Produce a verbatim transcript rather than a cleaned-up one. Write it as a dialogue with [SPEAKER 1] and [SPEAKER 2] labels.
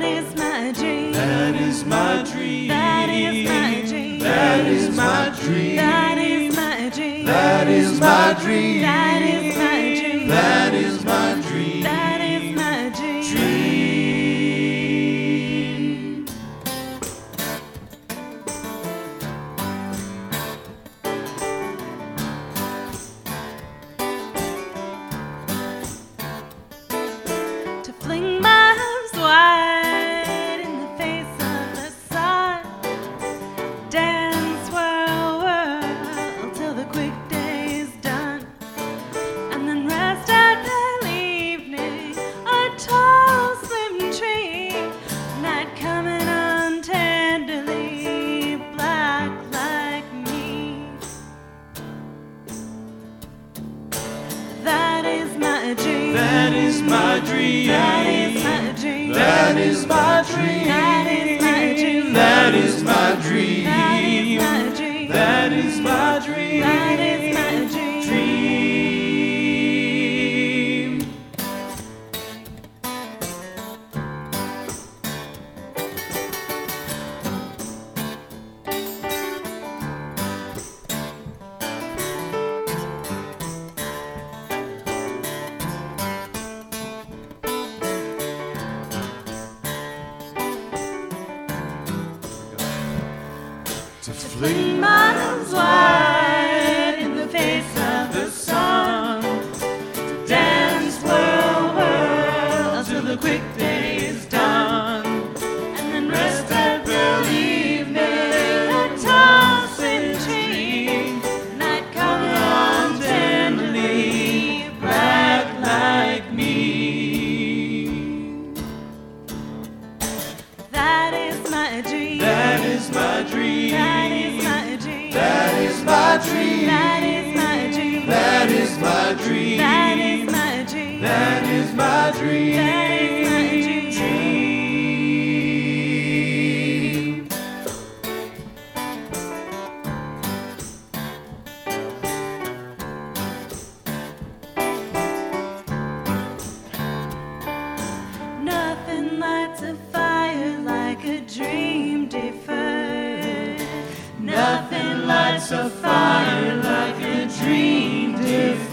[SPEAKER 1] That is my dream.
[SPEAKER 2] That is my dream.
[SPEAKER 1] That is my dream.
[SPEAKER 2] That is my dream.
[SPEAKER 1] That is my dream.
[SPEAKER 2] That is my dream.
[SPEAKER 1] That is my dream.
[SPEAKER 2] That is my dream.
[SPEAKER 1] That is my dream.
[SPEAKER 2] Dream.
[SPEAKER 1] To fling my arms wide in the face of the sun, dance, whirl, whirl till the quick day is done, and then rest at the evening, a tall, slim tree, night coming on tenderly, black like me. That is my dream.
[SPEAKER 2] That is my dream.
[SPEAKER 1] That is my dream.
[SPEAKER 2] That is my dream.
[SPEAKER 1] That is my dream.
[SPEAKER 2] That is my
[SPEAKER 1] That
[SPEAKER 2] dream.
[SPEAKER 1] is my dream.
[SPEAKER 2] That is my dream.
[SPEAKER 1] That is my dream.
[SPEAKER 2] Dream. To
[SPEAKER 1] Fling my arms wide in the face of the sun, to dance, whirl, whirl till the quick day is done, and then rest at the evening, a tossing tree, night coming on tenderly, black like me. That is my dream.
[SPEAKER 2] That is my dream.
[SPEAKER 1] That is my dream.
[SPEAKER 2] That is my dream.
[SPEAKER 1] That is my dream.
[SPEAKER 2] That is my dream.
[SPEAKER 1] That is my dream.
[SPEAKER 2] That is my dream.
[SPEAKER 1] That is my dream.
[SPEAKER 2] Dream.
[SPEAKER 1] Nothing lights a fire like a dream deferred. Nothing lights a fire like a dream deferred.